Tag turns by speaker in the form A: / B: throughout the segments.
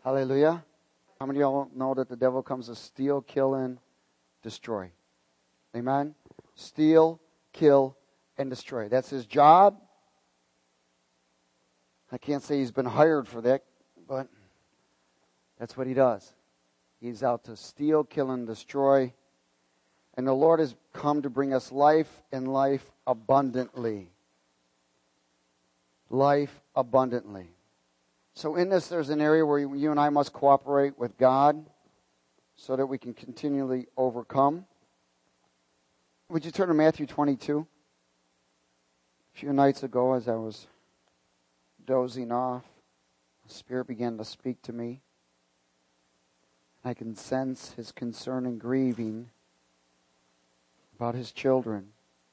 A: Hallelujah. How many of y'all know that the devil comes to steal, kill, and destroy? Amen? Steal, kill, and destroy. That's his job. I can't say he's been hired for that, but that's what he does. He's out to steal, kill, and destroy. And the Lord has come to bring us life and life abundantly. Life abundantly. So in this, there's an area where you and I must cooperate with God so that we can continually overcome. Would you turn to Matthew 22? A few nights ago, as I was dozing off, the Spirit began to speak to me. I can sense His concern and grieving about His children.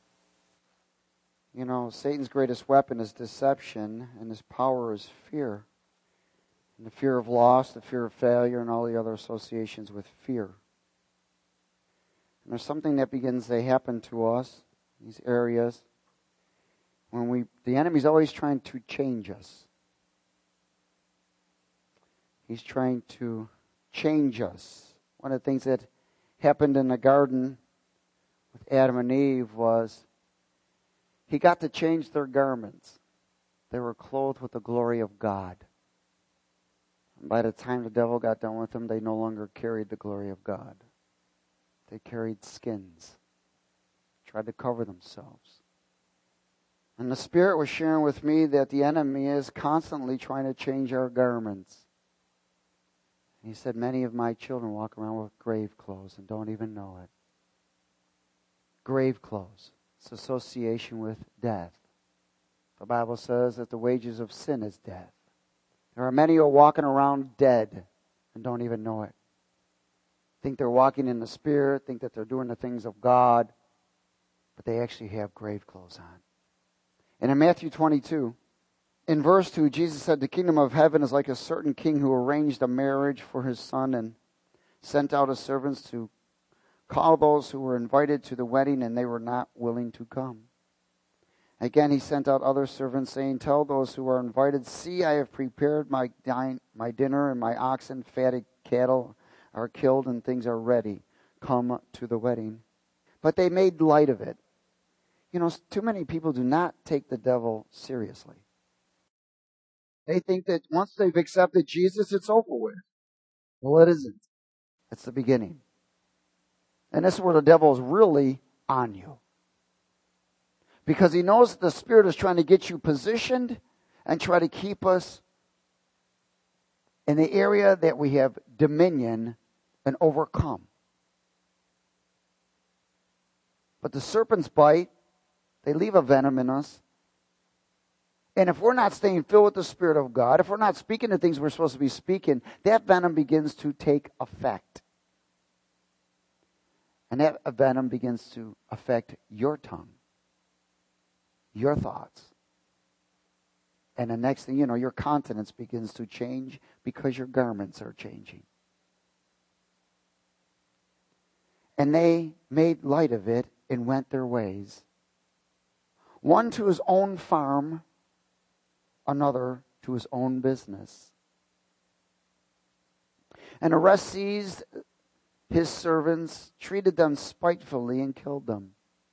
A: You know, Satan's greatest weapon is deception, and his power is fear. And the fear of loss, the fear of failure, and all the other associations with fear. And there's something that begins to happen to us, these areas, when the enemy's always trying to change us. He's trying to change us. One of the things that happened in the garden with Adam and Eve was he got to change their garments. They were clothed with the glory of God. And by the time the devil got done with them, they no longer carried the glory of God. They carried skins, tried to cover themselves. And the Spirit was sharing with me that the enemy is constantly trying to change our garments. He said, many of my children walk around with grave clothes and don't even know it. Grave clothes. It's association with death. The Bible says that the wages of sin is death. There are many who are walking around dead and don't even know it. Think they're walking in the Spirit, think that they're doing the things of God, but they actually have grave clothes on. And in Matthew 22, in verse 2, Jesus said, the kingdom of heaven is like a certain king who arranged a marriage for his son and sent out his servants to call those who were invited to the wedding, and they were not willing to come. Again, he sent out other servants, saying, tell those who are invited, see, I have prepared my dinner, and my oxen, fatted cattle are killed, and things are ready. Come to the wedding. But they made light of it. You know, too many people do not take the devil seriously. They think that once they've accepted Jesus, it's over with. Well, it isn't. It's the beginning. And this is where the devil is really on you. Because he knows the Spirit is trying to get you positioned and try to keep us in the area that we have dominion and overcome. But the serpents bite. They leave a venom in us. And if we're not staying filled with the Spirit of God, if we're not speaking the things we're supposed to be speaking, that venom begins to take effect. And that venom begins to affect your tongue, your thoughts. And the next thing you know, your countenance begins to change because your garments are changing. And they made light of it and went their ways. One to his own farm, another to his own business. And the rest seized his servants, treated them spitefully, and killed them.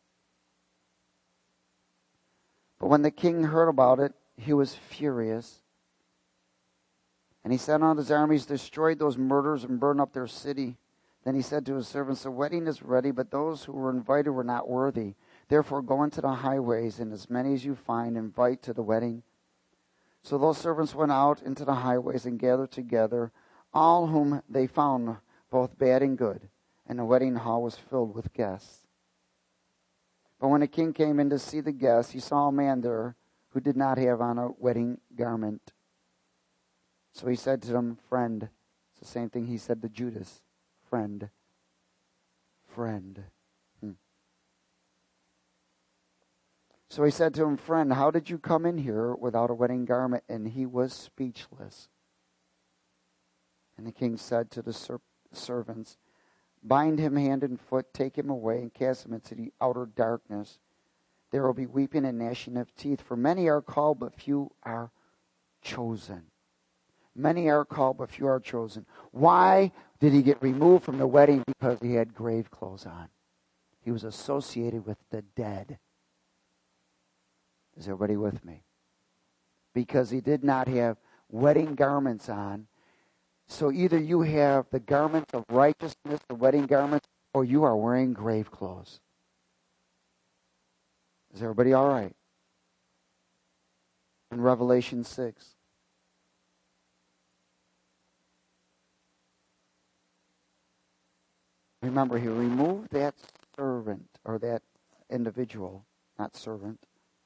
A: But when the king heard about it, he was furious. And he sent out his armies, destroyed those murderers, and burned up their city. Then he said to his servants, the wedding is ready, but those who were invited were not worthy. Therefore go into the highways, and as many as you find, invite to the wedding. So those servants went out into the highways and gathered together all whom they found, both bad and good. And the wedding hall was filled with guests. But when the king came in to see the guests, he saw a man there who did not have on a wedding garment. So he said to them, friend. It's the same thing he said to Judas. Friend. Friend. So he said to him, friend, how did you come in here without a wedding garment? And he was speechless. And the king said to the servants, bind him hand and foot, take him away, and cast him into the outer darkness. There will be weeping and gnashing of teeth, for many are called, but few are chosen. Many are called, but few are chosen. Why did he get removed from the wedding? Because he had grave clothes on. He was associated with the dead. Is everybody with me? Because he did not have wedding garments on. So either you have the garments of righteousness, the wedding garments, or you are wearing grave clothes. Is everybody all right? In Revelation 6. Remember, he removed that servant, or that individual, not servant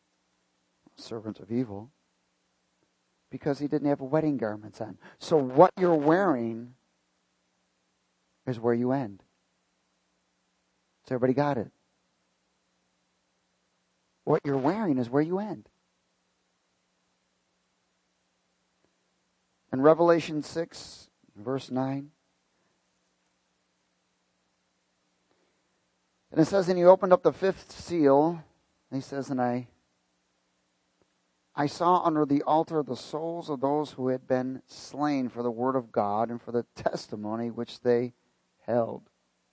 A: of evil, because he didn't have wedding garments on. So what you're wearing is where you end. So everybody got it? What you're wearing is where you end. In Revelation 6, verse 9, and it says, and he opened up the fifth seal, and he says, and I saw under the altar the souls of those who had been slain for the word of God and for the testimony which they held.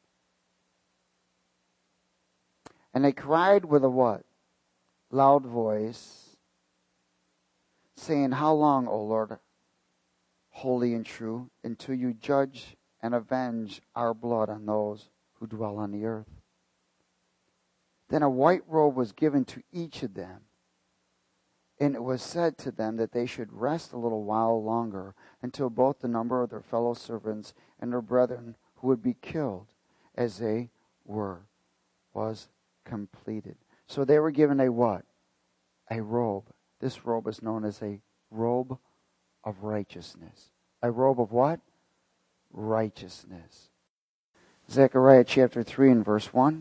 A: And they cried with a what? Loud voice, saying, how long, O Lord, holy and true, until you judge and avenge our blood on those who dwell on the earth? Then a white robe was given to each of them, and it was said to them that they should rest a little while longer, until both the number of their fellow servants and their brethren who would be killed as they were was completed. So they were given a what? A robe. This robe is known as a robe of righteousness. A robe of what? Righteousness. Zechariah chapter 3 and verse 1.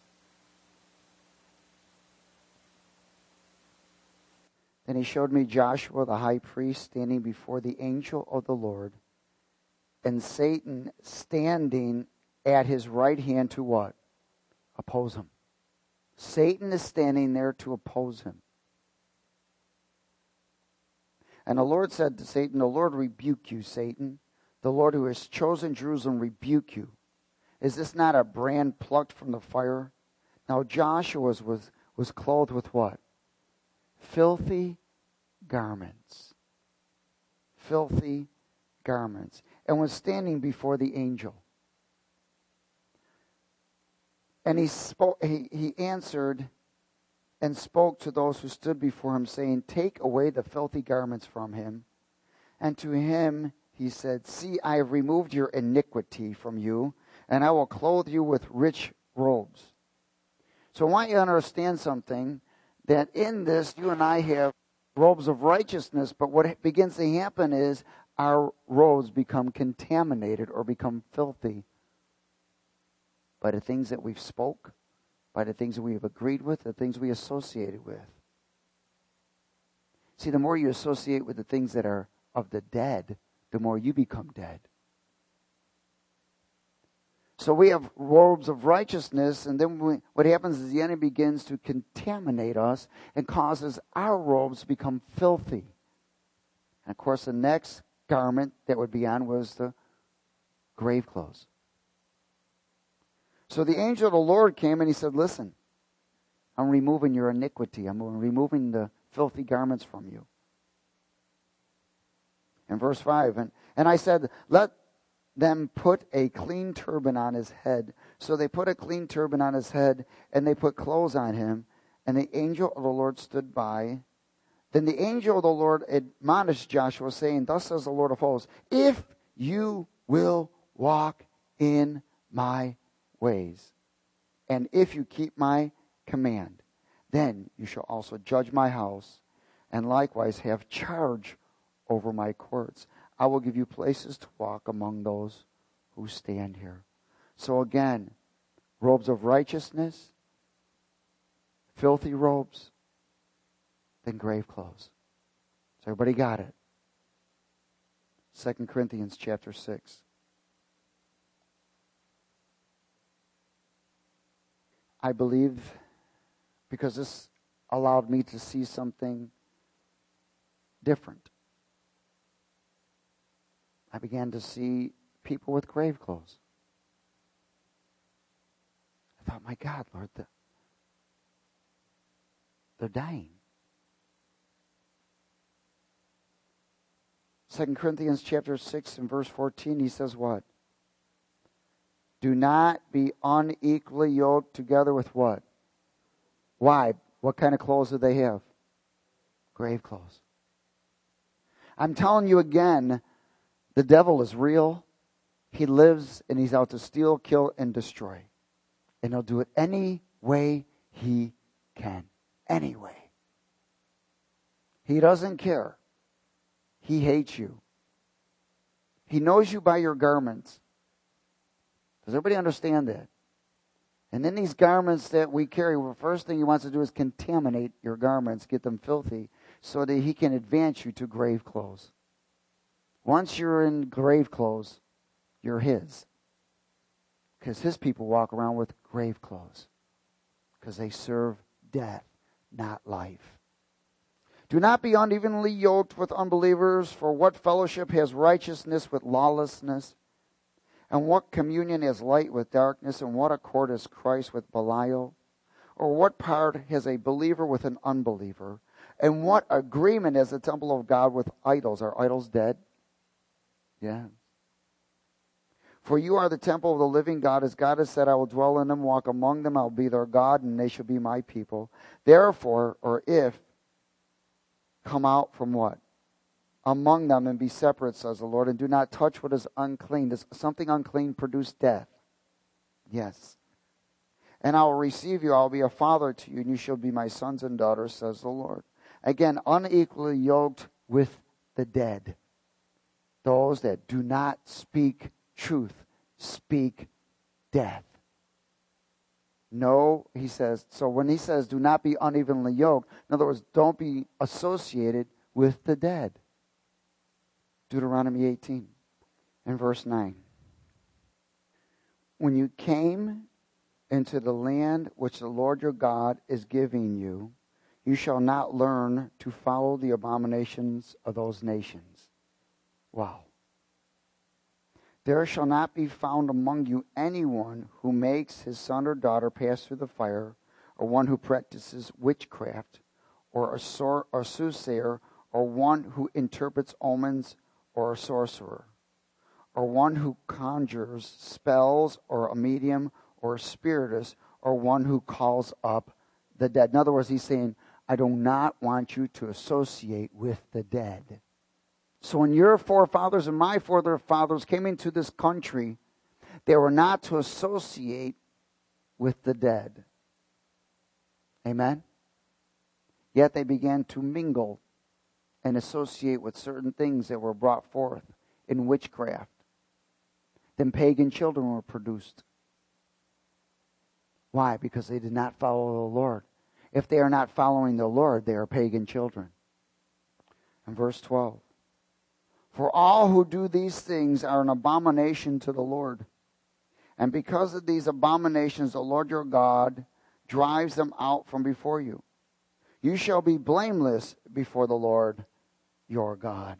A: Then he showed me Joshua the high priest standing before the angel of the Lord, and Satan standing at his right hand to what? Oppose him. Satan is standing there to oppose him. And the Lord said to Satan, the Lord rebuke you, Satan. The Lord who has chosen Jerusalem rebuke you. Is this not a brand plucked from the fire? Now Joshua was clothed with what? Filthy garments. Filthy garments. And was standing before the angel. And he answered and spoke to those who stood before him, saying, take away the filthy garments from him. And to him he said, see, I have removed your iniquity from you, and I will clothe you with rich robes. So I want you to understand something, that in this you and I have robes of righteousness, but what begins to happen is our robes become contaminated or become filthy by the things that we've spoke, by the things that we have agreed with, the things we associated with. See, the more you associate with the things that are of the dead, the more you become dead. So we have robes of righteousness, and then what happens is the enemy begins to contaminate us and causes our robes to become filthy. And of course, the next garment that would be on was the grave clothes. So the angel of the Lord came and he said, listen, I'm removing your iniquity. I'm removing the filthy garments from you. In verse 5, and I said, let them put a clean turban on his head. So they put a clean turban on his head, and they put clothes on him. And the angel of the Lord stood by. Then the angel of the Lord admonished Joshua, saying, thus says the Lord of hosts, if you will walk in my ways, and if you keep my command, then you shall also judge my house, and likewise have charge over my courts. I will give you places to walk among those who stand here. So again, robes of righteousness, filthy robes, then grave clothes. So everybody got it? 2 Corinthians chapter 6. I believe, because this allowed me to see something different. I began to see people with grave clothes. I thought, my God, Lord, they're dying. 2 Corinthians chapter 6 and verse 14, he says what? Do not be unequally yoked together with what? Why? What kind of clothes do they have? Grave clothes. I'm telling you again, the devil is real. He lives and he's out to steal, kill, and destroy. And he'll do it any way he can. Any way. He doesn't care. He hates you. He knows you by your garments. Does everybody understand that? And then these garments that we carry, the first thing he wants to do is contaminate your garments, get them filthy, so that he can advance you to grave clothes. Once you're in grave clothes, you're his. Because his people walk around with grave clothes. Because they serve death, not life. Do not be unevenly yoked with unbelievers, for what fellowship has righteousness with lawlessness? And what communion is light with darkness? And what accord is Christ with Belial? Or what part has a believer with an unbeliever? And what agreement is the temple of God with idols? Are idols dead? Yeah. For you are the temple of the living God. As God has said, I will dwell in them, walk among them. I will be their God, and they shall be my people. Therefore, or if, come out from what? Among them and be separate, says the Lord, and do not touch what is unclean. Does something unclean produce death? Yes. And I will receive you. I will be a father to you, and you shall be my sons and daughters, says the Lord. Again, unequally yoked with the dead. Those that do not speak truth, speak death. No, he says, so when he says do not be unevenly yoked, in other words, don't be associated with the dead. Deuteronomy 18 and verse 9. When you came into the land which the Lord your God is giving you, you shall not learn to follow the abominations of those nations. Wow. There shall not be found among you anyone who makes his son or daughter pass through the fire, or one who practices witchcraft, or a soothsayer, or one who interprets omens, or a sorcerer, or one who conjures spells, or a medium, or a spiritist, or one who calls up the dead. In other words, he's saying, I do not want you to associate with the dead. So when your forefathers and my forefathers came into this country, they were not to associate with the dead. Amen? Yet they began to mingle and associate with certain things that were brought forth in witchcraft. Then pagan children were produced. Why? Because they did not follow the Lord. If they are not following the Lord, they are pagan children. And verse 12. For all who do these things are an abomination to the Lord. And because of these abominations, the Lord your God drives them out from before you. You shall be blameless before the Lord your God.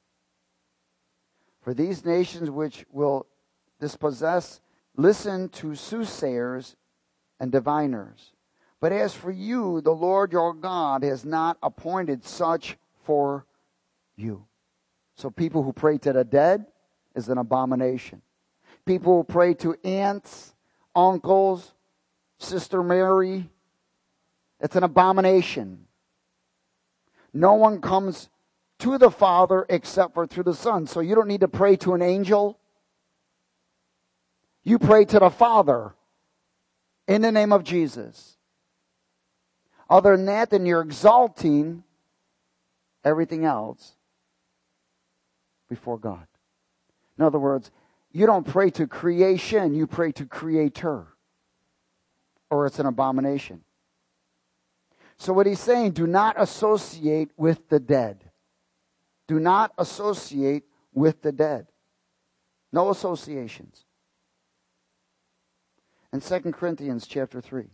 A: For these nations which will dispossess, listen to soothsayers and diviners. But as for you, the Lord your God has not appointed such for you. So people who pray to the dead is an abomination. People who pray to aunts, uncles, Sister Mary, it's an abomination. No one comes to the Father except for through the Son. So you don't need to pray to an angel. You pray to the Father in the name of Jesus. Other than that, then you're exalting everything else before God. In other words, you don't pray to creation, you pray to Creator. Or it's an abomination. So what he's saying, do not associate with the dead. Do not associate with the dead. No associations. In 2 Corinthians chapter 3.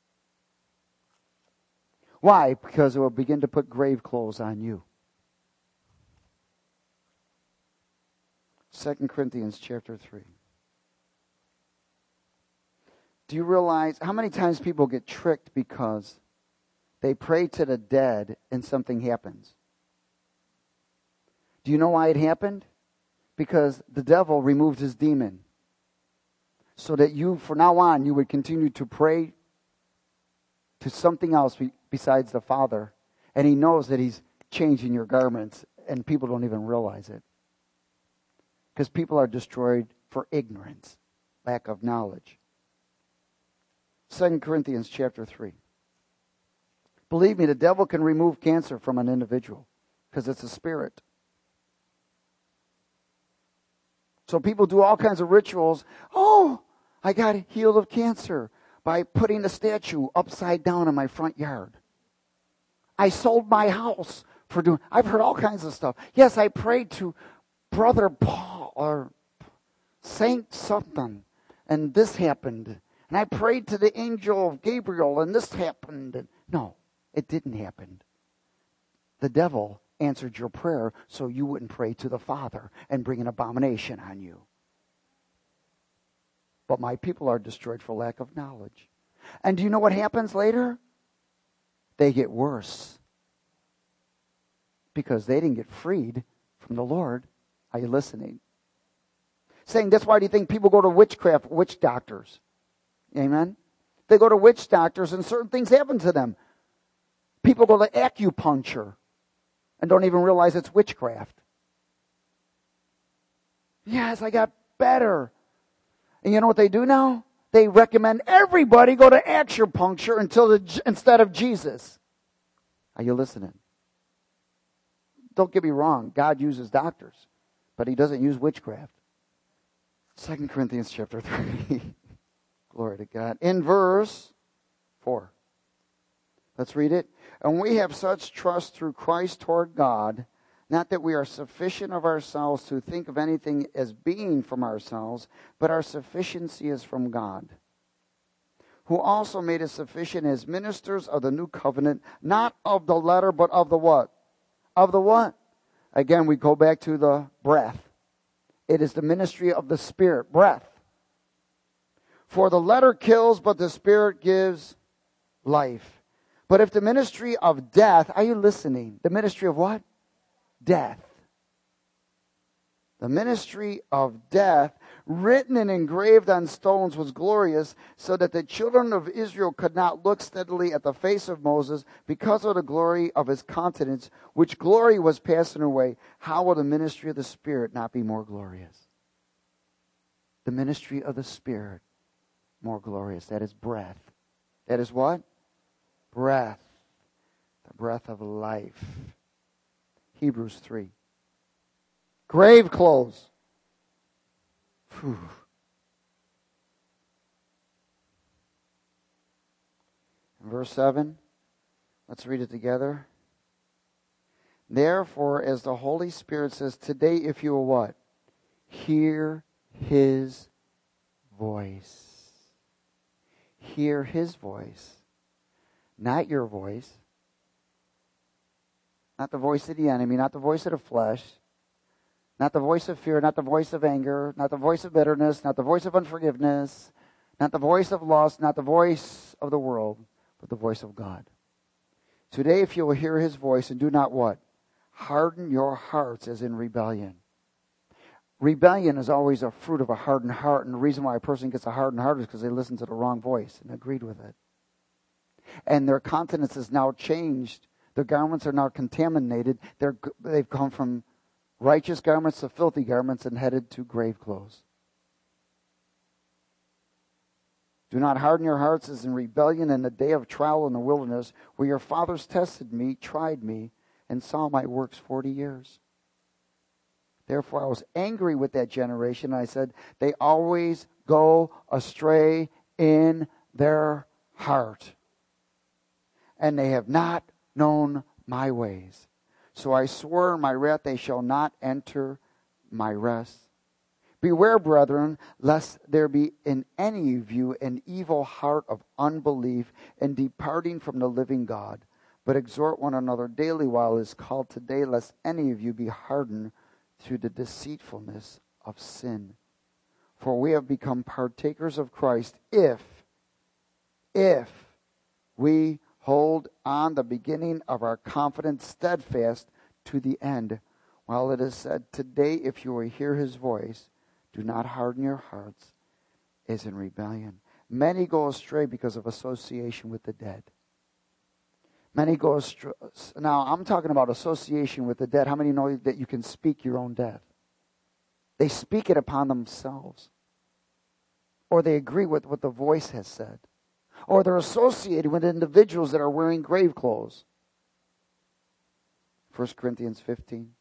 A: Why? Because it will begin to put grave clothes on you. 2 Corinthians chapter 3. Do you realize how many times people get tricked because they pray to the dead and something happens? Do you know why it happened? Because the devil removed his demon. So that you, from now on, you would continue to pray to something else besides the Father. And he knows that he's changing your garments, and people don't even realize it. Because people are destroyed for ignorance, lack of knowledge. 2 Corinthians chapter 3. Believe me, the devil can remove cancer from an individual because it's a spirit. So people do all kinds of rituals. Oh, I got healed of cancer by putting a statue upside down in my front yard. I sold my house for doing... I've heard all kinds of stuff. Yes, I prayed to Brother Paul or Saint something, and this happened. And I prayed to the angel of Gabriel, and this happened. No, it didn't happen. The devil answered your prayer so you wouldn't pray to the Father and bring an abomination on you. But my people are destroyed for lack of knowledge. And do you know what happens later? They get worse. Because they didn't get freed from the Lord. Are you listening? Saying, that's why do you think people go to witch doctors? Amen? They go to witch doctors and certain things happen to them. People go to acupuncture and don't even realize it's witchcraft. Yes, I got better. And you know what they do now? They recommend everybody go to acupuncture instead of Jesus. Are you listening? Don't get me wrong. God uses doctors, but he doesn't use witchcraft. 2 Corinthians chapter 3. Glory to God. In verse 4. Let's read it. And we have such trust through Christ toward God, not that we are sufficient of ourselves to think of anything as being from ourselves, but our sufficiency is from God, who also made us sufficient as ministers of the new covenant, not of the letter, but of the what? Of the what? Again, we go back to the breath. It is the ministry of the Spirit, breath. For the letter kills, but the Spirit gives life. But if the ministry of death, are you listening? The ministry of what? Death. The ministry of death, written and engraved on stones, was glorious, so that the children of Israel could not look steadily at the face of Moses because of the glory of his countenance, which glory was passing away. How will the ministry of the Spirit not be more glorious? The ministry of the Spirit, more glorious. That is breath. That is what? Breath. The breath of life. Hebrews 3. Grave clothes. Whew. Verse 7. Let's read it together. Therefore, as the Holy Spirit says, today if you will what? Hear his voice. Hear his voice. Not your voice. Not the voice of the enemy, not the voice of the flesh. Not the voice of fear, not the voice of anger, not the voice of bitterness, not the voice of unforgiveness, not the voice of lust, not the voice of the world, but the voice of God. Today, if you will hear his voice and do not what? Harden your hearts as in rebellion. Rebellion is always a fruit of a hardened heart, and the reason why a person gets a hardened heart is because they listen to the wrong voice and agreed with it. And their countenance is now changed. Their garments are now contaminated. They've come from righteous garments to filthy garments and headed to grave clothes. Do not harden your hearts as in rebellion in the day of trial in the wilderness, where your fathers tested me, tried me, and saw my works 40 years. Therefore I was angry with that generation, and I said, they always go astray in their heart, and they have not known my ways. So I swore in my wrath, they shall not enter my rest. Beware, brethren, lest there be in any of you an evil heart of unbelief and departing from the living God. But exhort one another daily while it is called today, lest any of you be hardened through the deceitfulness of sin. For we have become partakers of Christ if we hold on the beginning of our confidence steadfast to the end. While it is said, today if you will hear his voice, do not harden your hearts as in rebellion. Many go astray because of association with the dead. Many go astray. Now, I'm talking about association with the dead. How many know that you can speak your own death? They speak it upon themselves. Or they agree with what the voice has said. Or they're associated with individuals that are wearing grave clothes. 1 Corinthians 15.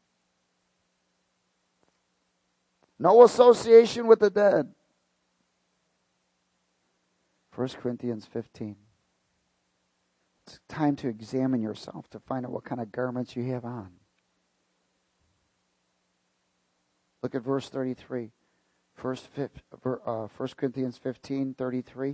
A: No association with the dead. 1 Corinthians 15. It's time to examine yourself to find out what kind of garments you have on. Look at verse 33. 1 Corinthians 15:33.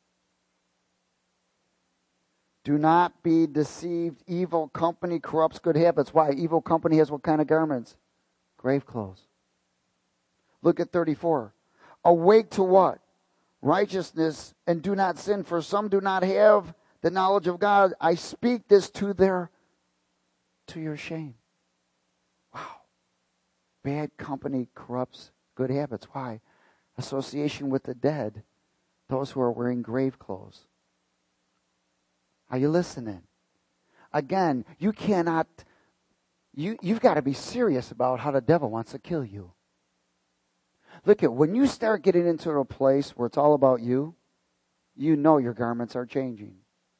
A: Do not be deceived. Evil company corrupts good habits. Why? Evil company has what kind of garments? Grave clothes. Look at 34. Awake to what? Righteousness, and do not sin, for some do not have the knowledge of God. I speak this to your shame. Wow. Bad company corrupts good habits. Why? Association with the dead. Those who are wearing grave clothes. Are you listening? Again, you've got to be serious about how the devil wants to kill you. Look at, when you start getting into a place where it's all about you, you know your garments are changing.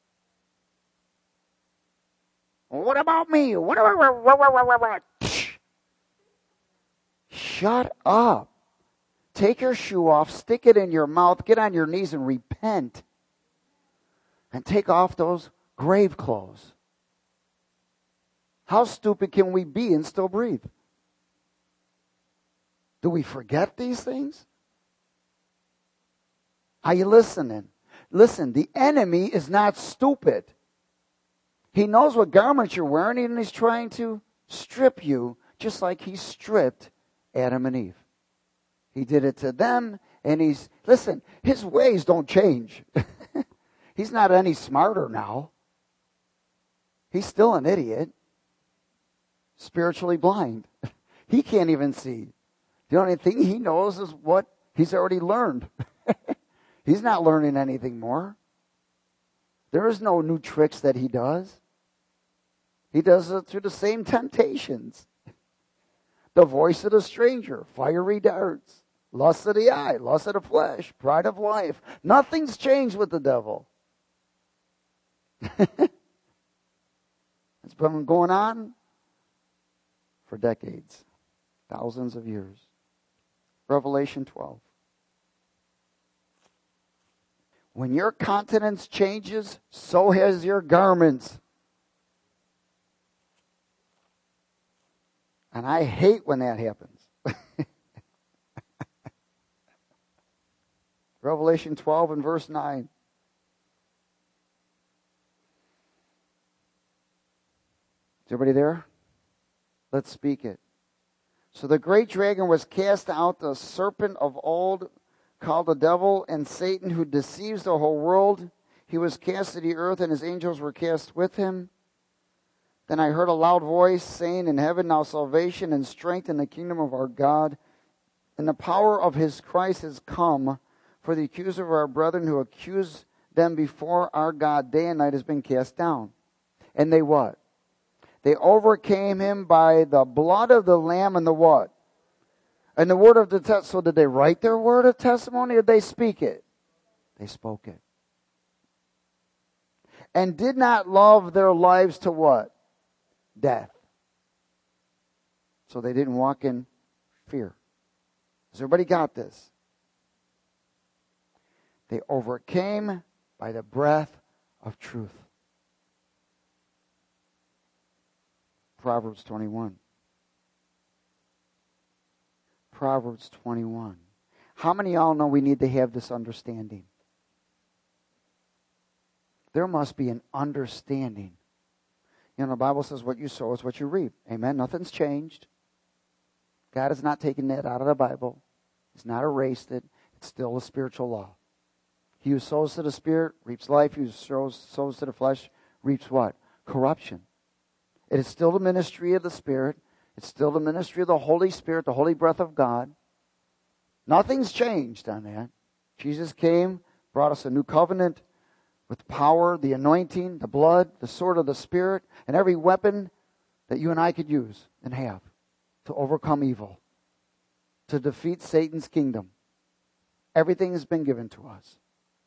A: What about me? Shut up. Take your shoe off, stick it in your mouth, get on your knees and repent. And take off those grave clothes. How stupid can we be and still breathe? Do we forget these things? Are you listening? Listen, the enemy is not stupid. He knows what garments you're wearing, and he's trying to strip you just like he stripped Adam and Eve. He did it to them, and listen, his ways don't change. He's not any smarter now. He's still an idiot. Spiritually blind. He can't even see. The only thing he knows is what he's already learned. He's not learning anything more. There is no new tricks that he does. He does it through the same temptations. The voice of the stranger, fiery darts, lust of the eye, lust of the flesh, pride of life. Nothing's changed with the devil. It's been going on for decades, thousands of years. Revelation 12. When your countenance changes, so has your garments. And I hate when that happens. Revelation 12 and verse 9. Is everybody there? Let's speak it. So the great dragon was cast out, the serpent of old, called the devil and Satan, who deceives the whole world. He was cast to the earth, and his angels were cast with him. Then I heard a loud voice saying in heaven, now salvation and strength in the kingdom of our God, and the power of his Christ has come. For the accuser of our brethren who accused them before our God day and night has been cast down. And they what? They overcame him by the blood of the Lamb and the what? And the word of the testimony. So did they write their word of testimony, or did they speak it? They spoke it. And did not love their lives to what? Death. So they didn't walk in fear. Has everybody got this? They overcame by the breath of truth. Proverbs 21. Proverbs 21. How many of y'all know we need to have this understanding? There must be an understanding. You know, the Bible says what you sow is what you reap. Amen? Nothing's changed. God has not taken that out of the Bible. He's not erased it. It's still a spiritual law. He who sows to the Spirit reaps life. He who sows to the flesh reaps what? Corruption. It is still the ministry of the Spirit. It's still the ministry of the Holy Spirit, the Holy breath of God. Nothing's changed on that. Jesus came, brought us a new covenant with power, the anointing, the blood, the sword of the Spirit, and every weapon that you and I could use and have to overcome evil, to defeat Satan's kingdom. Everything has been given to us.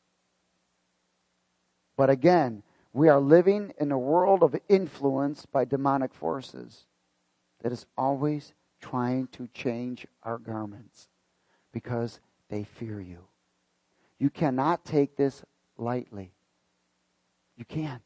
A: But again, we are living in a world of influence by demonic forces that is always trying to change our garments because they fear you. You cannot take this lightly. You can't.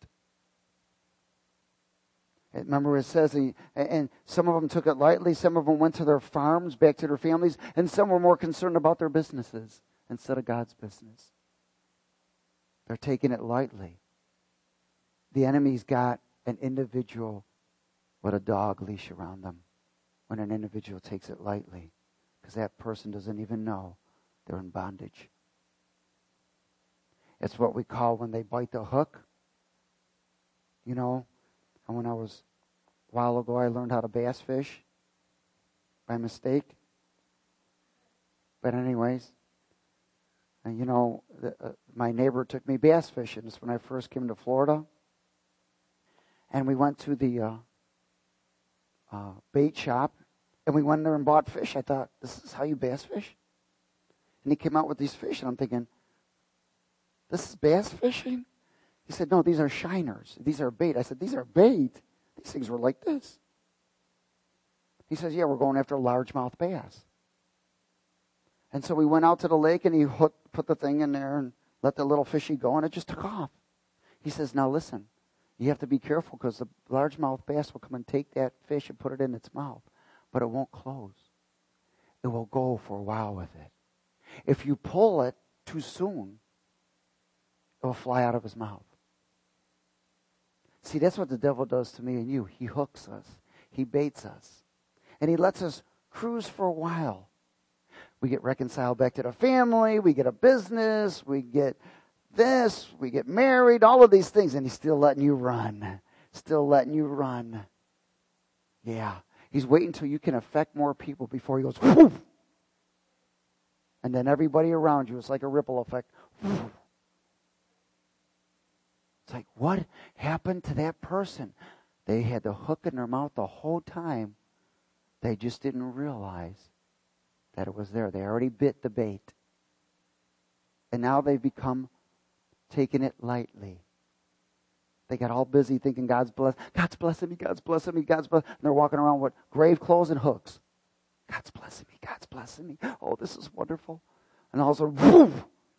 A: Remember it says, and some of them took it lightly, some of them went to their farms, back to their families, and some were more concerned about their businesses instead of God's business. They're taking it lightly. The enemy's got an individual with a dog leash around them when an individual takes it lightly, because that person doesn't even know they're in bondage. It's what we call when they bite the hook. You know, and when a while ago, I learned how to bass fish by mistake. But anyways, and you know, my neighbor took me bass fishing. It's when I first came to Florida. And we went to the bait shop, and we went there and bought fish. I thought, this is how you bass fish? And he came out with these fish, and I'm thinking, this is bass fishing? He said, no, these are shiners. These are bait. I said, these are bait? These things were like this. He says, yeah, we're going after largemouth bass. And so we went out to the lake, and he put the thing in there and let the little fishy go, and it just took off. He says, now listen, you have to be careful because the largemouth bass will come and take that fish and put it in its mouth, but it won't close. It will go for a while with it. If you pull it too soon, it will fly out of his mouth. See, that's what the devil does to me and you. He hooks us. He baits us. And he lets us cruise for a while. We get reconciled back to the family. We get a business. We get this. We get married. All of these things. And he's still letting you run. Still letting you run. Yeah. He's waiting until you can affect more people before he goes, whoof! And then everybody around you, it's like a ripple effect. Whoof! It's like, what happened to that person? They had the hook in their mouth the whole time. They just didn't realize that it was there. They already bit the bait. And now they've become taking it lightly. They got all busy thinking God's blessing me, God's blessing me, God's blessing me. And they're walking around with grave clothes and hooks. God's blessing me, God's blessing me. Oh, this is wonderful. And all of a sudden, whoosh!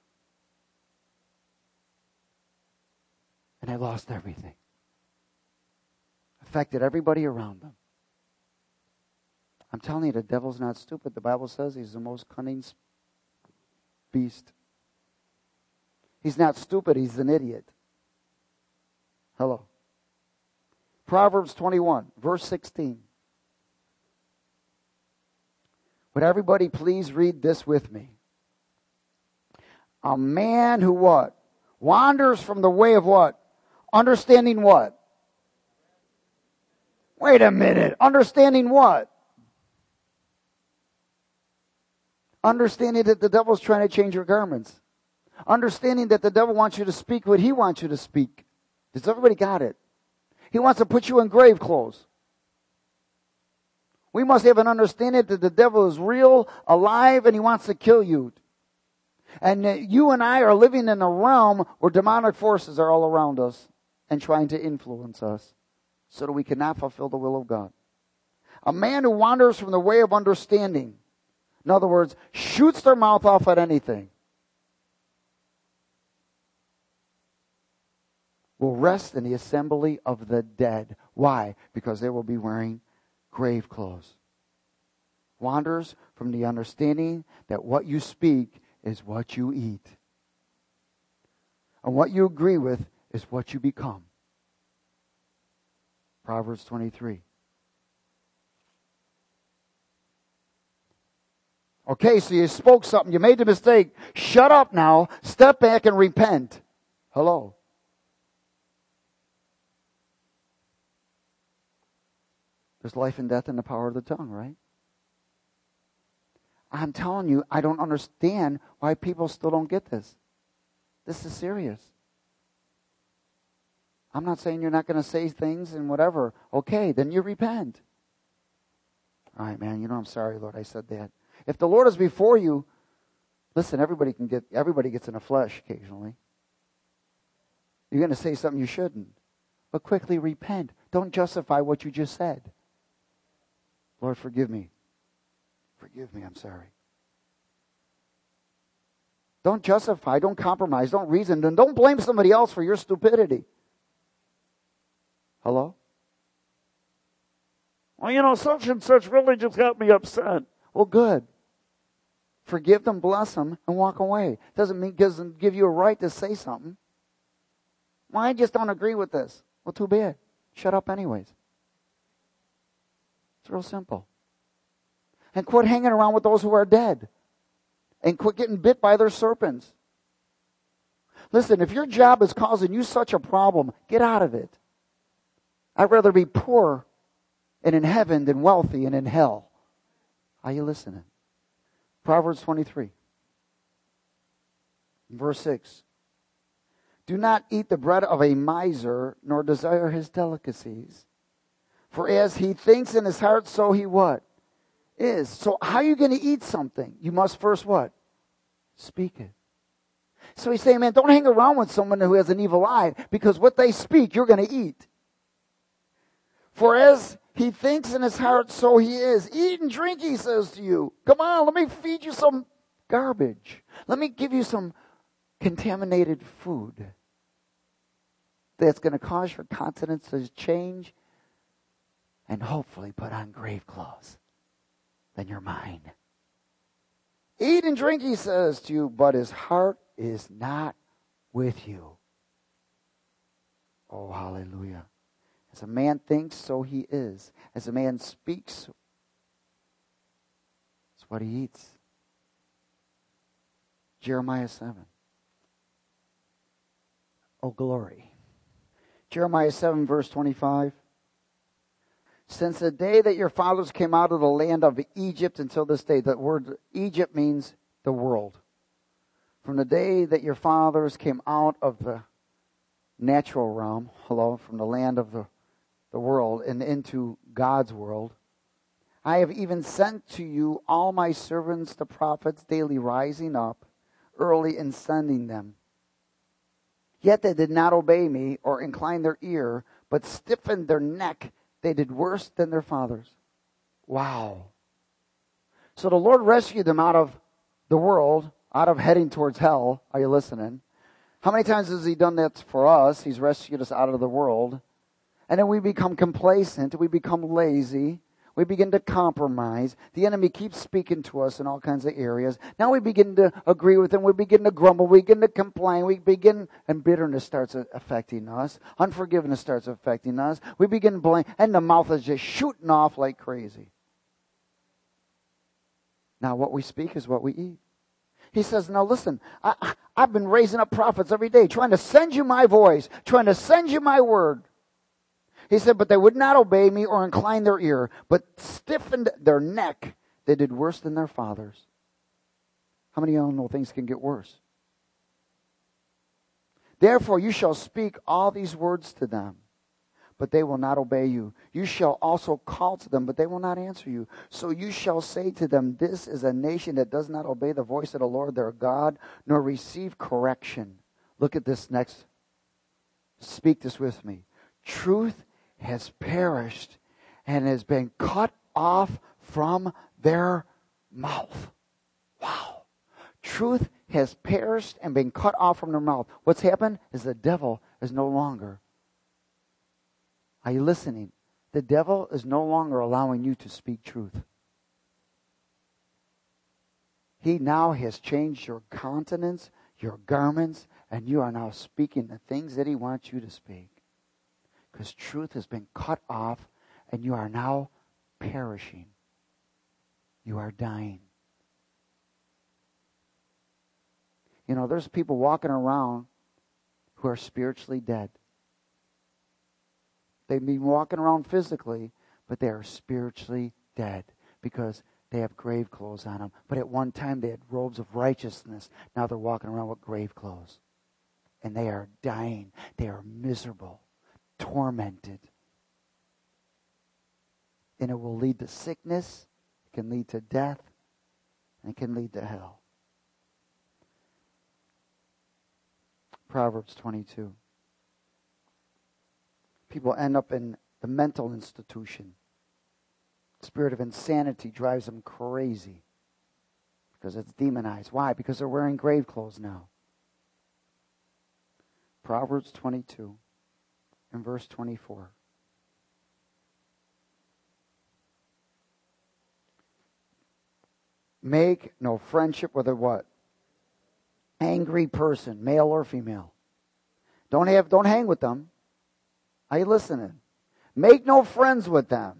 A: And they lost everything. Affected everybody around them. I'm telling you, the devil's not stupid. The Bible says he's the most cunning beast. He's not stupid, he's an idiot. Hello. Proverbs 21, verse 16. Would everybody please read this with me? A man who what? Wanders from the way of what? Understanding what? Wait a minute. Understanding what? Understanding that the devil's trying to change your garments. Understanding that the devil wants you to speak what he wants you to speak. Does everybody got it? He wants to put you in grave clothes. We must have an understanding that the devil is real, alive, and he wants to kill you. And you and I are living in a realm where demonic forces are all around us and trying to influence us so that we cannot fulfill the will of God. A man who wanders from the way of understanding, in other words, shoots their mouth off at anything, will rest in the assembly of the dead. Why? Because they will be wearing grave clothes. Wanders from the understanding that what you speak is what you eat. And what you agree with is what you become. Proverbs 23. Okay, so you spoke something. You made the mistake. Shut up now. Step back and repent. Hello. There's life and death in the power of the tongue, right? I'm telling you, I don't understand why people still don't get this. This is serious. I'm not saying you're not going to say things and whatever. Okay, then you repent. All right, man, I'm sorry, Lord, I said that. If the Lord is before you, listen, everybody gets in the flesh occasionally. You're going to say something you shouldn't. But quickly repent. Don't justify what you just said. Lord, forgive me. Forgive me, I'm sorry. Don't justify, don't compromise, don't reason, and don't blame somebody else for your stupidity. Hello? Well, such and such really just got me upset. Well, good. Forgive them, bless them, and walk away. Doesn't give you a right to say something. Well, I just don't agree with this. Well, too bad. Shut up anyways. It's real simple. And quit hanging around with those who are dead. And quit getting bit by their serpents. Listen, if your job is causing you such a problem, get out of it. I'd rather be poor and in heaven than wealthy and in hell. Are you listening? Proverbs 23, verse 6. Do not eat the bread of a miser, nor desire his delicacies. For as he thinks in his heart, so he what? Is. So how are you going to eat something? You must first what? Speak it. So he's saying, man, don't hang around with someone who has an evil eye, because what they speak, you're going to eat. For as he thinks in his heart, so he is. Eat and drink, he says to you. Come on, let me feed you some garbage. Let me give you some contaminated food that's going to cause your countenance to change and hopefully put on grave clothes. Then you're mine. Eat and drink, he says to you, but his heart is not with you. Oh, hallelujah. As a man thinks, so he is. As a man speaks, it's what he eats. Jeremiah 7. Oh, glory. Jeremiah 7, verse 25. Since the day that your fathers came out of the land of Egypt until this day, the word Egypt means the world. From the day that your fathers came out of the natural realm, from the land of the world and into God's world, I have even sent to you all my servants, the prophets, daily rising up early and sending them. Yet they did not obey me or incline their ear, but stiffened their neck. They did worse than their fathers. Wow. So the Lord rescued them out of the world, out of heading towards hell. Are you listening? How many times has he done that for us? He's rescued us out of the world. And then we become complacent. We become lazy. We begin to compromise. The enemy keeps speaking to us in all kinds of areas. Now we begin to agree with him. We begin to grumble. We begin to complain. And bitterness starts affecting us. Unforgiveness starts affecting us. We begin to blame. And the mouth is just shooting off like crazy. Now what we speak is what we eat. He says, now listen, I've been raising up prophets every day, trying to send you my voice, trying to send you my word. He said, but they would not obey me or incline their ear, but stiffened their neck. They did worse than their fathers. How many of you know things can get worse? Therefore you shall speak all these words to them, but they will not obey you. You shall also call to them, but they will not answer you. So you shall say to them, this is a nation that does not obey the voice of the Lord their God, nor receive correction. Look at this next. Speak this with me. Truth has perished and has been cut off from their mouth. Wow. Truth has perished and been cut off from their mouth. What's happened is the devil is no longer. Are you listening? The devil is no longer allowing you to speak truth. He now has changed your countenance, your garments, and you are now speaking the things that he wants you to speak. Because truth has been cut off and you are now perishing. You are dying. You know, there's people walking around who are spiritually dead. They may be walking around physically, but they are spiritually dead because they have grave clothes on them. But at one time they had robes of righteousness. Now they're walking around with grave clothes. And they are dying. They are miserable, tormented. And it will lead to sickness. It can lead to death. And it can lead to hell. Proverbs 22. People end up in the mental institution. The spirit of insanity drives them crazy because it's demonized. Why? Because they're wearing grave clothes now. Proverbs 22 and verse 24. Make no friendship with a what? Angry person, male or female. Don't hang with them. Are you listening? Make no friends with them.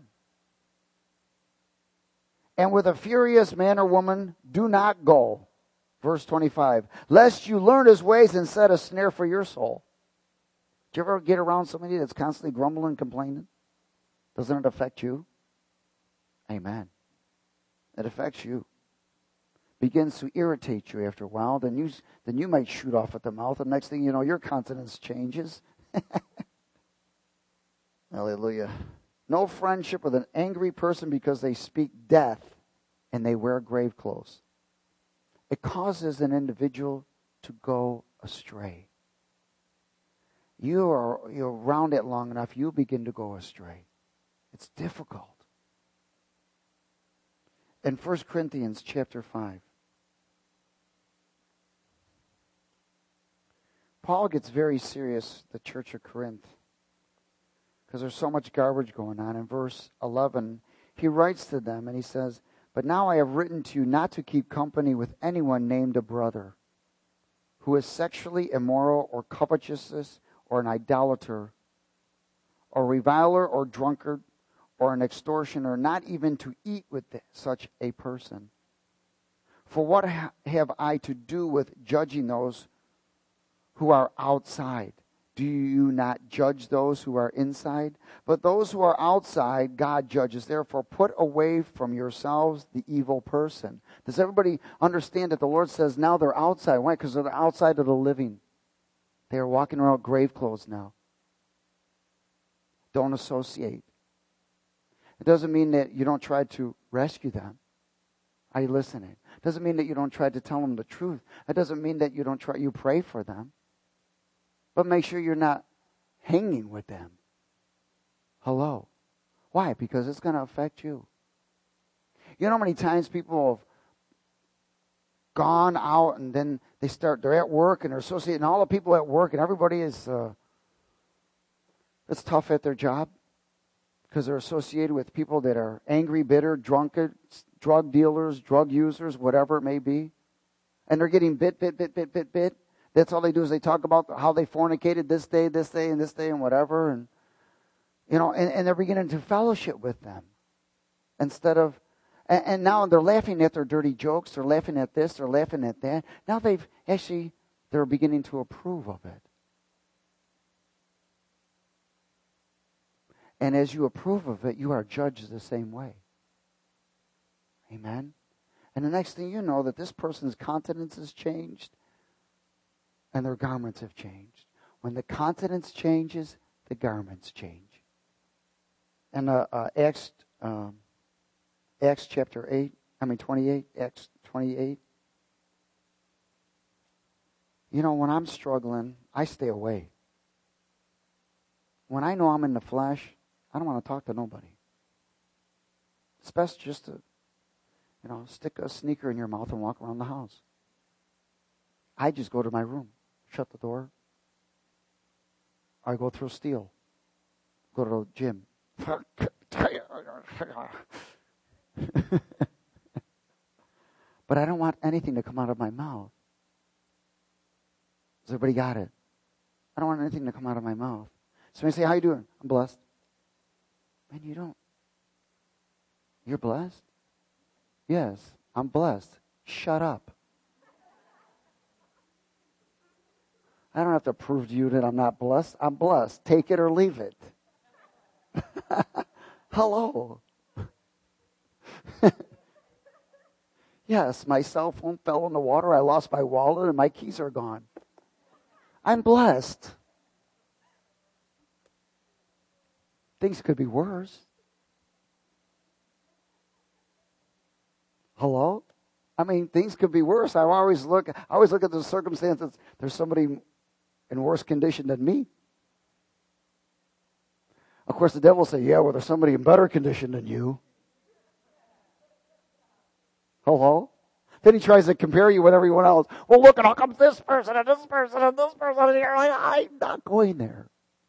A: And with a furious man or woman, do not go. Verse 25. Lest you learn his ways and set a snare for your soul. Do you ever get around somebody that's constantly grumbling and complaining? Doesn't it affect you? Amen. It affects you. Begins to irritate you after a while, then you might shoot off at the mouth, and next thing you know, your countenance changes. Hallelujah. No friendship with an angry person because they speak death and they wear grave clothes. It causes an individual to go astray. You're around it long enough, you begin to go astray. It's difficult. In 1 Corinthians chapter 5, Paul gets very serious, the church of Corinth, because there's so much garbage going on. In verse 11, he writes to them and he says, But now I have written to you not to keep company with anyone named a brother, who is sexually immoral or covetous or an idolater, or reviler or drunkard, or an extortioner, not even to eat with such a person. For what have I to do with judging those who are outside? Do you not judge those who are inside? But those who are outside, God judges. Therefore, put away from yourselves the evil person. Does everybody understand that the Lord says now they're outside? Why? Because they're outside of the living. They are walking around with grave clothes now. Don't associate. It doesn't mean that you don't try to rescue them. Are you listening? It doesn't mean that you don't try to tell them the truth. It doesn't mean that you pray for them. But make sure you're not hanging with them. Hello. Why? Because it's going to affect you. You know how many times people have gone out and then they're at work and they're associating all the people at work and everybody is it's tough at their job because they're associated with people that are angry, bitter, drunkards, drug dealers, drug users, whatever it may be. And they're getting bit. That's all they do is they talk about how they fornicated this day, and whatever. And, and they're beginning to fellowship with them. Instead of, and now they're laughing at their dirty jokes. They're laughing at this. They're laughing at that. Now they're beginning to approve of it. And as you approve of it, you are judged the same way. Amen? And the next thing you know, that this person's countenance has changed and their garments have changed. When the countenance changes, the garments change. And Acts chapter 28, Acts 28. When I'm struggling, I stay away. When I know I'm in the flesh, I don't want to talk to nobody. It's best just to, stick a sneaker in your mouth and walk around the house. I just go to my room, shut the door. I go through steel. Go to the gym. But I don't want anything to come out of my mouth. Has everybody got it? I don't want anything to come out of my mouth. Somebody say, how you doing? I'm blessed. Man, you don't. You're blessed? Yes, I'm blessed. Shut up. I don't have to prove to you that I'm not blessed. I'm blessed. Take it or leave it. Hello. Yes, my cell phone fell in the water. I lost my wallet and my keys are gone. I'm blessed. Things could be worse. Hello? I mean, things could be worse. I always look at the circumstances. There's somebody in worse condition than me. Of course, the devil will say, yeah, well, there's somebody in better condition than you. Hello? Then he tries to compare you with everyone else. Well, look, and how come this person and this person and this person? And you're like, I'm not going there.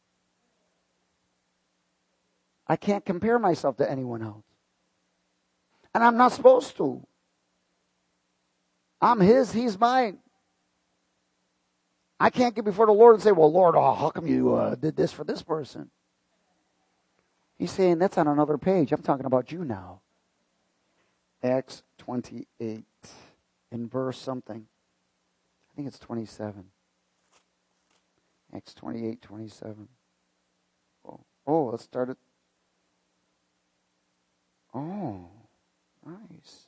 A: I can't compare myself to anyone else. And I'm not supposed to. I'm his, he's mine. I can't get before the Lord and say, well, Lord, how come you did this for this person? He's saying, that's on another page. I'm talking about you now. Acts 28, in verse something. I think it's 27. Acts 28, 27. Oh, let's start it. Oh, nice.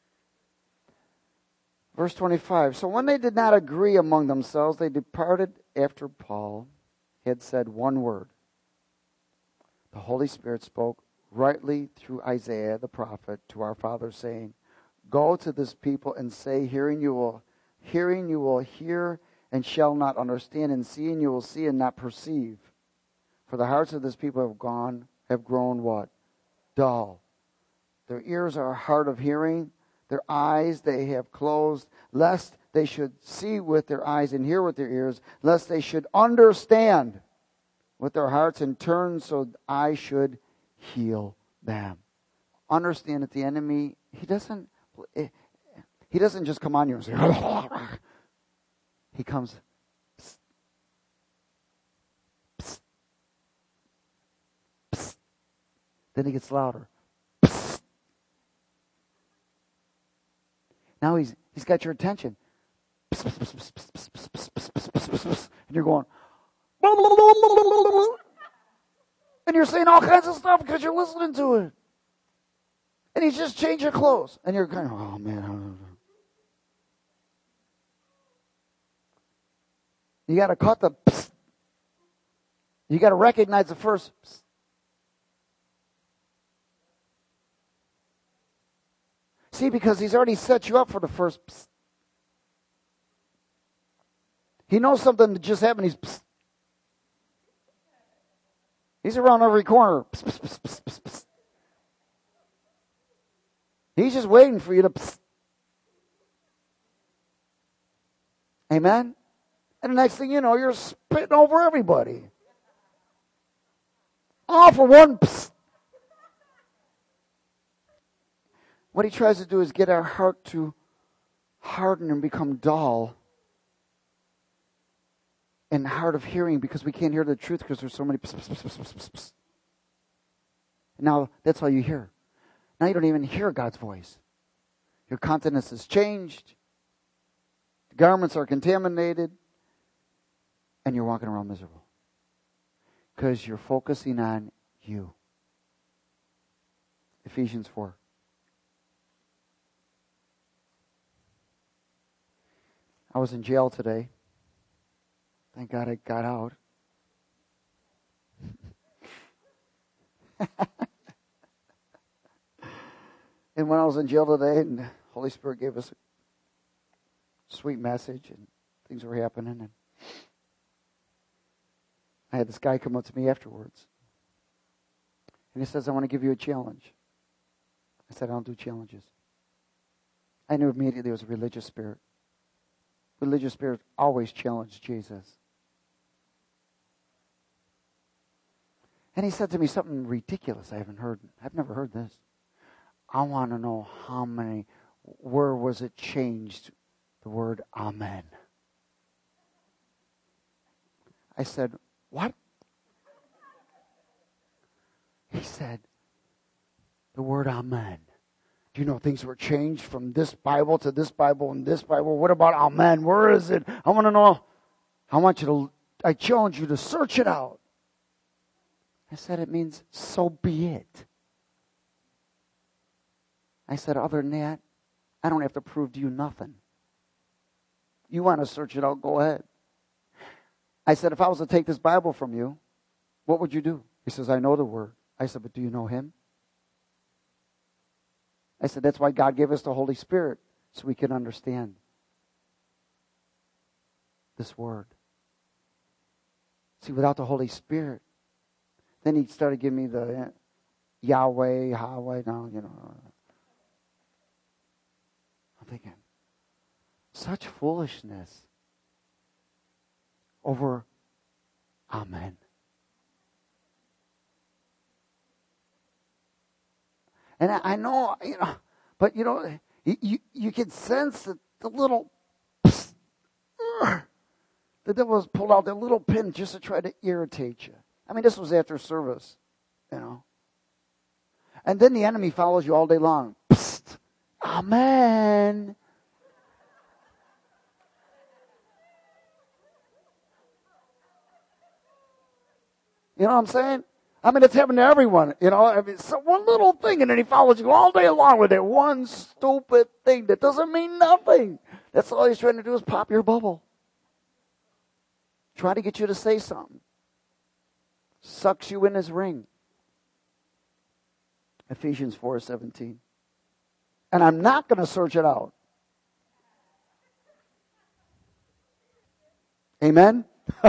A: Verse 25. So when they did not agree among themselves, they departed after Paul had said one word. The Holy Spirit spoke rightly through Isaiah the prophet to our fathers, saying, go to this people and say, hearing you will hear and shall not understand, and seeing you will see and not perceive. For the hearts of this people have grown what? Dull. Their ears are hard of hearing, their eyes they have closed, lest they should see with their eyes and hear with their ears, lest they should understand with their hearts and turn so I should heal them. Understand that the enemy, he doesn't just come on you and say, he comes, psst, psst, psst. Then he gets louder. Psst. Now he's got your attention. Psst, psst, psst, psst, psst, psst, psst, psst, psst, psst, psst. And you're going, and you're saying all kinds of stuff because you're listening to it. And he's just changed your clothes. And you're going, oh man. You got to cut the psst. You got to recognize the first psst. See, because he's already set you up for the first psst. He knows something that just happened. He's psst. He's around every corner. Psst, psst, psst, psst, psst, psst. He's just waiting for you to psst. Amen? And the next thing you know, you're spitting over everybody. All for one psst. What he tries to do is get our heart to harden and become dull and hard of hearing because we can't hear the truth because there's so many psst, psst, psst, psst, psst, psst. Now, that's all you hear. Now you don't even hear God's voice. Your countenance has changed. The garments are contaminated. And you're walking around miserable. Because you're focusing on you. Ephesians 4. I was in jail today. Thank God I got out. And when I was in jail today, and the Holy Spirit gave us a sweet message, and things were happening, and I had this guy come up to me afterwards. And he says, I want to give you a challenge. I said, I don't do challenges. I knew immediately it was a religious spirit. Religious spirits always challenge Jesus. And he said to me something ridiculous I've never heard this. I want to know where was it changed, the word amen? I said, what? He said, the word amen. Do you know things were changed from this Bible to this Bible and this Bible? What about amen? Where is it? I want to know. I challenge you to search it out. I said, it means so be it. I said, other than that, I don't have to prove to you nothing. You want to search it out, go ahead. I said, if I was to take this Bible from you, what would you do? He says, I know the Word. I said, but do you know Him? I said, that's why God gave us the Holy Spirit, so we can understand this Word. See, without the Holy Spirit, then He started giving me the Yahweh, now, I'm thinking, such foolishness over Amen. And I know, but you can sense that the little, the devil has pulled out that little pin just to try to irritate you. I mean, this was after service, And then the enemy follows you all day long. Psst, Amen. You know what I'm saying? I mean, it's happened to everyone, I mean, so one little thing, and then he follows you all day long with that one stupid thing that doesn't mean nothing. That's all he's trying to do is pop your bubble. Try to get you to say something. Sucks you in his ring. Ephesians 4:17. And I'm not going to search it out. Amen?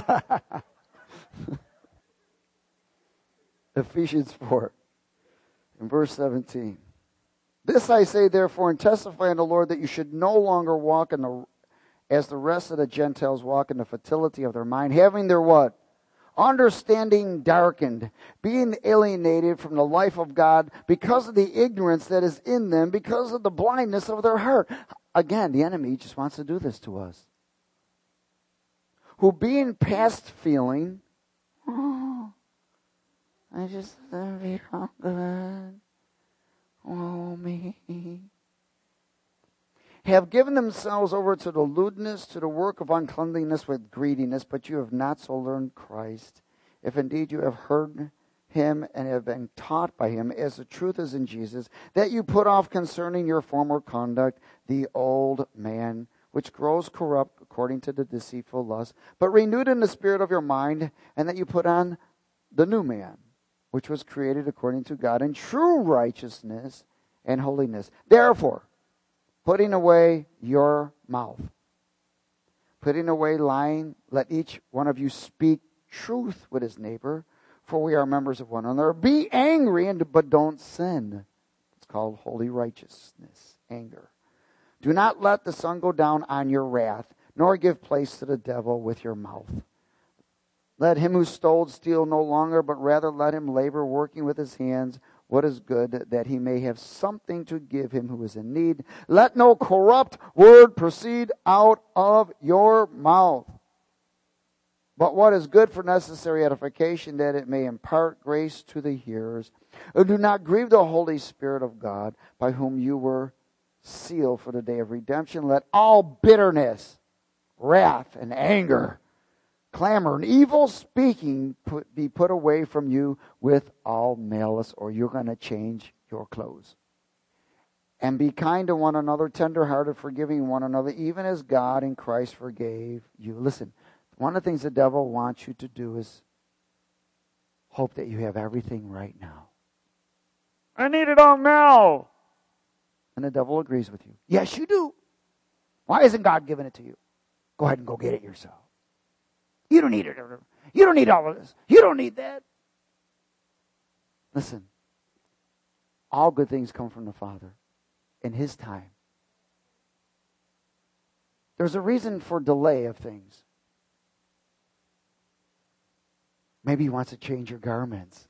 A: Ephesians 4, in verse 17. This I say, therefore, and testify in the Lord, that you should no longer walk as the rest of the Gentiles walk in the futility of their mind, having their what? Understanding darkened, being alienated from the life of God because of the ignorance that is in them, because of the blindness of their heart. Again, the enemy just wants to do this to us. Who being past feeling, I just feel good. Oh, me. Have given themselves over to the lewdness, to the work of uncleanliness with greediness, but you have not so learned Christ. If indeed you have heard Him and have been taught by Him, as the truth is in Jesus, that you put off concerning your former conduct the old man, which grows corrupt according to the deceitful lust, but renewed in the spirit of your mind, and that you put on the new man, which was created according to God in true righteousness and holiness. Therefore, putting away your mouth, putting away lying, let each one of you speak truth with his neighbor, for we are members of one another. Be angry, but don't sin. It's called holy righteousness, anger. Do not let the sun go down on your wrath, nor give place to the devil with your mouth. Let him who stole steal no longer, but rather let him labor, working with his hands what is good, that he may have something to give him who is in need. Let no corrupt word proceed out of your mouth, but what is good for necessary edification, that it may impart grace to the hearers. And do not grieve the Holy Spirit of God, by whom you were sealed for the day of redemption. Let all bitterness, wrath, and anger, clamor and evil speaking be put away from you with all malice, or you're going to change your clothes. And be kind to one another, tenderhearted, forgiving one another, even as God in Christ forgave you. Listen, one of the things the devil wants you to do is hope that you have everything right now. I need it all now. And the devil agrees with you. Yes, you do. Why isn't God giving it to you? Go ahead and go get it yourself. You don't need it. You don't need all of this. You don't need that. Listen, all good things come from the Father in His time. There's a reason for delay of things. Maybe He wants to change your garments.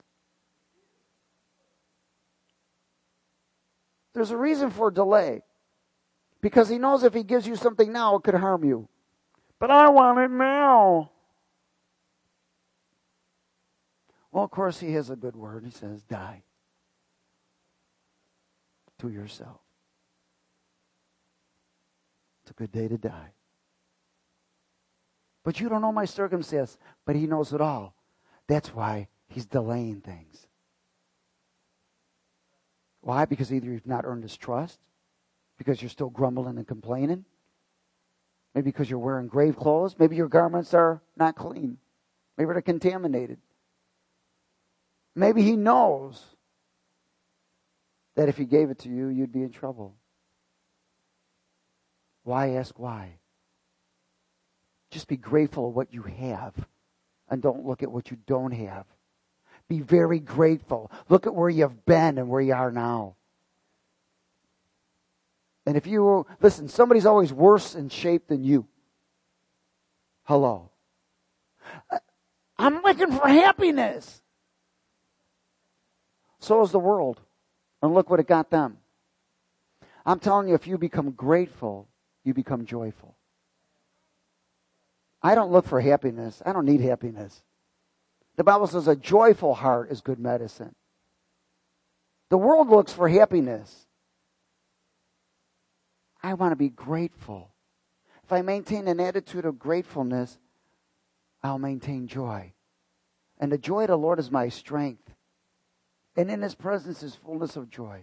A: There's a reason for delay. Because He knows if He gives you something now, it could harm you. But I want it now. Well, of course, He has a good word. He says, die to yourself. It's a good day to die. But you don't know my circumstance. But he knows it all. That's why he's delaying things. Why? Because either you've not earned his trust, because you're still grumbling and complaining, maybe because you're wearing grave clothes, maybe your garments are not clean, maybe they're contaminated. Maybe he knows that if he gave it to you, you'd be in trouble. Why ask why? Just be grateful of what you have and don't look at what you don't have. Be very grateful. Look at where you've been and where you are now. And if you, listen, somebody's always worse in shape than you. Hello. I'm looking for happiness. So is the world. And look what it got them. I'm telling you, if you become grateful, you become joyful. I don't look for happiness. I don't need happiness. The Bible says a joyful heart is good medicine. The world looks for happiness. I want to be grateful. If I maintain an attitude of gratefulness, I'll maintain joy. And the joy of the Lord is my strength. And in his presence is fullness of joy.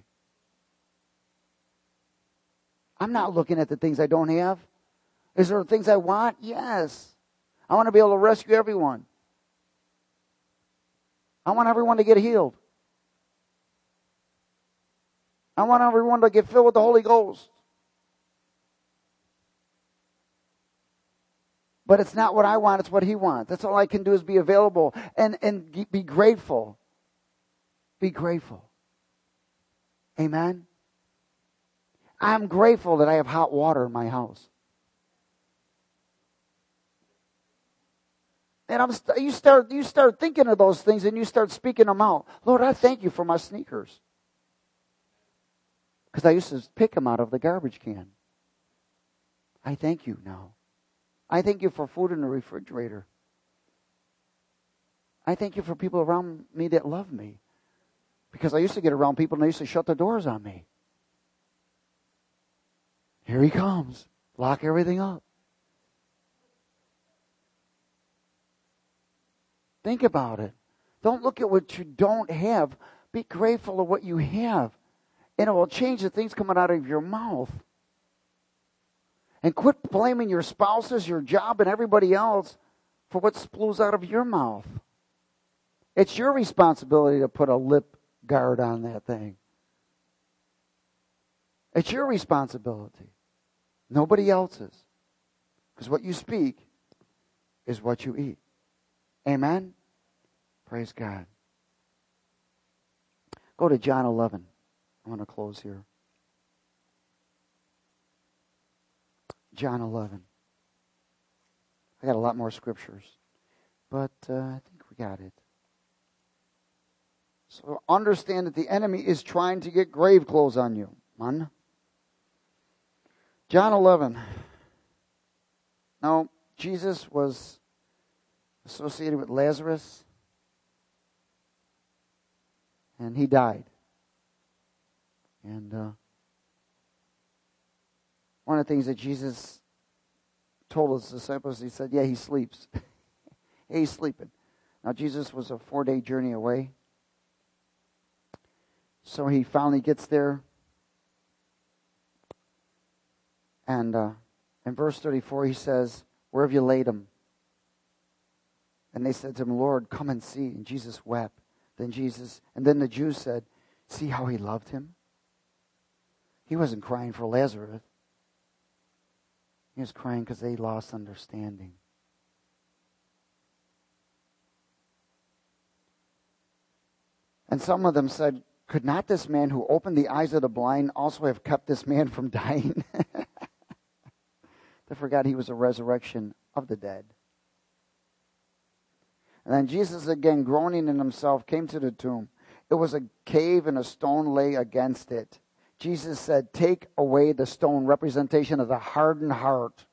A: I'm not looking at the things I don't have. Is there things I want? Yes. I want to be able to rescue everyone. I want everyone to get healed. I want everyone to get filled with the Holy Ghost. But it's not what I want, it's what he wants. That's all I can do is be available and be grateful. Be grateful. Amen? I'm grateful that I have hot water in my house. And you start thinking of those things and you start speaking them out. Lord, I thank you for my sneakers. Because I used to pick them out of the garbage can. I thank you now. I thank you for food in the refrigerator. I thank you for people around me that love me. Because I used to get around people and they used to shut the doors on me. Here he comes. Lock everything up. Think about it. Don't look at what you don't have. Be grateful of what you have. And it will change the things coming out of your mouth. And quit blaming your spouses, your job, and everybody else for what spills out of your mouth. It's your responsibility to put a lip guard on that thing. It's your responsibility. Nobody else's. Because what you speak is what you eat. Amen? Praise God. Go to John 11. I want to close here. John 11. I got a lot more scriptures, but I think we got it. So understand that the enemy is trying to get grave clothes on you. Man. John 11. Now, Jesus was associated with Lazarus, and he died. And one of the things that Jesus told his disciples, he said, yeah, he sleeps. Yeah, he's sleeping. Now, Jesus was a 4-day journey away. So he finally gets there. And in verse 34, he says, where have you laid him? And they said to him, Lord, come and see. And Jesus wept. Then the Jews said, see how he loved him? He wasn't crying for Lazarus. He was crying because they lost understanding. And some of them said, could not this man who opened the eyes of the blind also have kept this man from dying? They forgot he was a resurrection of the dead. And then Jesus, again groaning in himself, came to the tomb. It was a cave and a stone lay against it. Jesus said, take away the stone, representation of the hardened heart.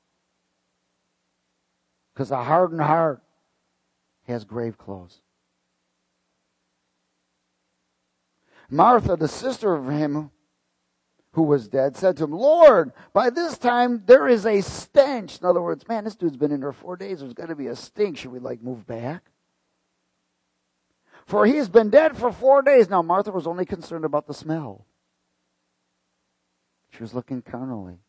A: Because a hardened heart has grave clothes. Martha, the sister of him who was dead, said to him, Lord, by this time there is a stench. In other words, man, this dude's been in there 4 days. There's got to be a stink. Should we move back? For he's been dead for 4 days. Now, Martha was only concerned about the smell. She was looking carnally.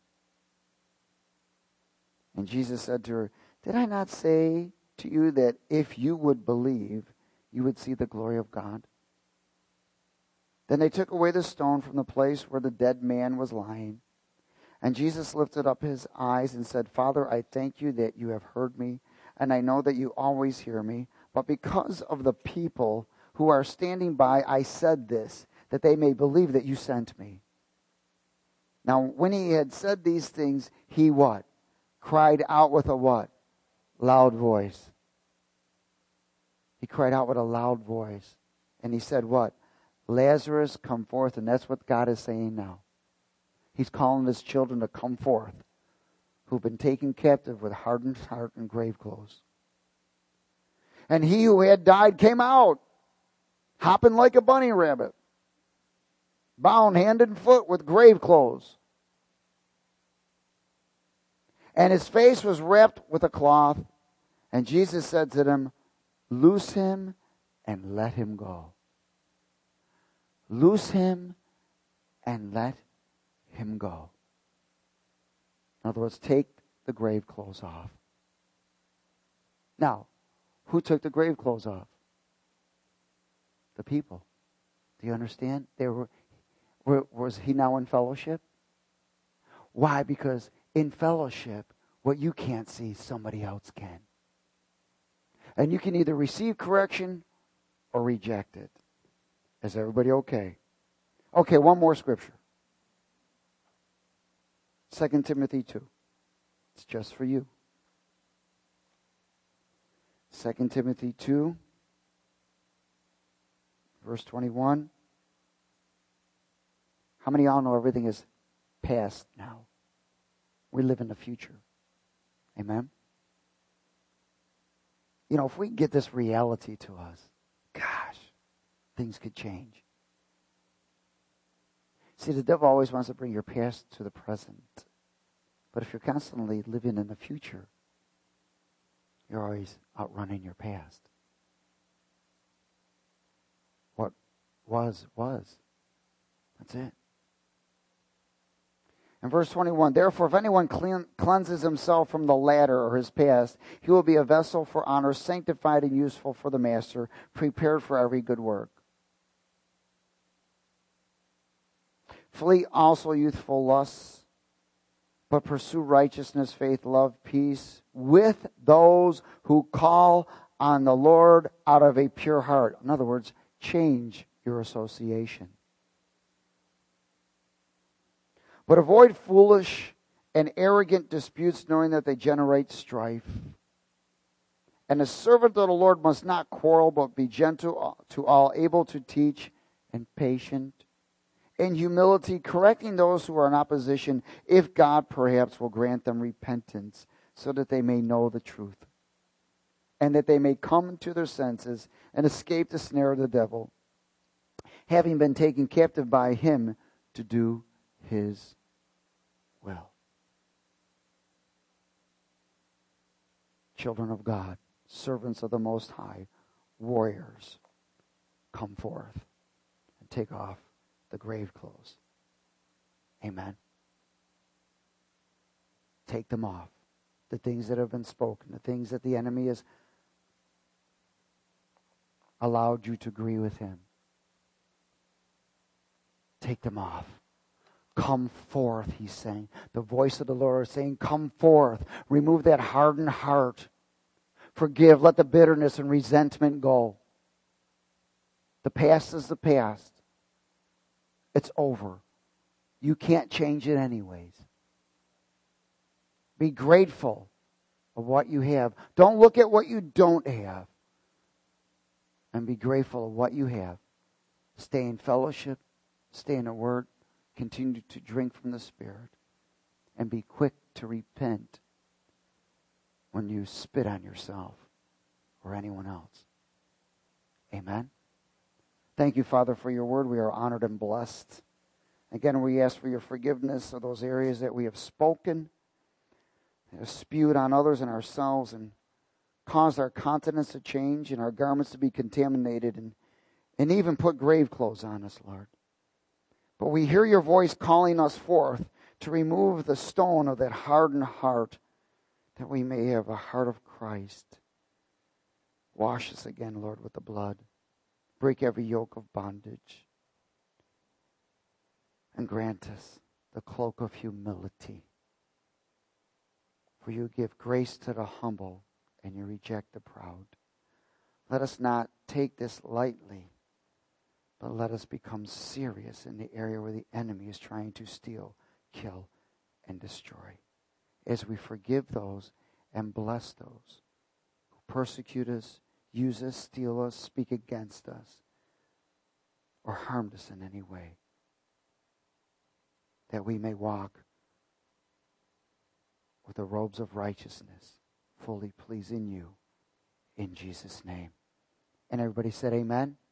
A: And Jesus said to her, did I not say to you that if you would believe, you would see the glory of God? Then they took away the stone from the place where the dead man was lying. And Jesus lifted up his eyes and said, Father, I thank you that you have heard me, and I know that you always hear me. But because of the people who are standing by, I said this, that they may believe that you sent me. Now, when he had said these things, he what? Cried out with a what? Loud voice. He cried out with a loud voice. And he said what? Lazarus, come forth. And that's what God is saying now. He's calling his children to come forth, who've been taken captive with hardened heart and grave clothes. And he who had died came out, hopping like a bunny rabbit, bound hand and foot with grave clothes. And his face was wrapped with a cloth. And Jesus said to them, loose him and let him go. Loose him and let him go. In other words, take the grave clothes off. Now, who took the grave clothes off? The people. Do you understand? Was he now in fellowship? Why? Because in fellowship, what you can't see, somebody else can. And you can either receive correction or reject it. Is everybody okay? Okay, one more scripture. 2 Timothy 2. It's just for you. 2 Timothy 2, verse 21. How many of y'all know everything is past now? We live in the future. Amen? You know, if we get this reality to us, gosh, things could change. See, the devil always wants to bring your past to the present. But if you're constantly living in the future, you're always outrunning your past. What was. That's it. In verse 21, therefore, if anyone cleanses himself from the latter or his past, he will be a vessel for honor, sanctified and useful for the master, prepared for every good work. Flee also youthful lusts, but pursue righteousness, faith, love, peace with those who call on the Lord out of a pure heart. In other words, change your association. But avoid foolish and arrogant disputes, knowing that they generate strife. And a servant of the Lord must not quarrel, but be gentle to all, able to teach, and patient. In humility, correcting those who are in opposition, if God perhaps will grant them repentance, so that they may know the truth, and that they may come to their senses and escape the snare of the devil, having been taken captive by him to do his will. Children of God, servants of the Most High, warriors, come forth and take off the grave clothes. Amen. Take them off. The things that have been spoken, the things that the enemy has allowed you to agree with him. Take them off. Come forth, he's saying. The voice of the Lord is saying, come forth. Remove that hardened heart. Forgive. Let the bitterness and resentment go. The past is the past. It's over. You can't change it anyways. Be grateful of what you have. Don't look at what you don't have. And be grateful of what you have. Stay in fellowship. Stay in the Word. Continue to drink from the Spirit. And be quick to repent when you spit on yourself or anyone else. Amen. Thank you, Father, for your word. We are honored and blessed. Again, we ask for your forgiveness of those areas that we have spoken, that have spewed on others and ourselves, and caused our countenance to change and our garments to be contaminated, and even put grave clothes on us, Lord. But we hear your voice calling us forth to remove the stone of that hardened heart, that we may have a heart of Christ. Wash us again, Lord, with the blood. Break every yoke of bondage. And grant us the cloak of humility. For you give grace to the humble, and you reject the proud. Let us not take this lightly, but let us become serious in the area where the enemy is trying to steal, kill, and destroy. As we forgive those and bless those who persecute us, use us, steal us, speak against us, or harmed us in any way, that we may walk with the robes of righteousness, fully pleasing you, in Jesus' name. And everybody said amen.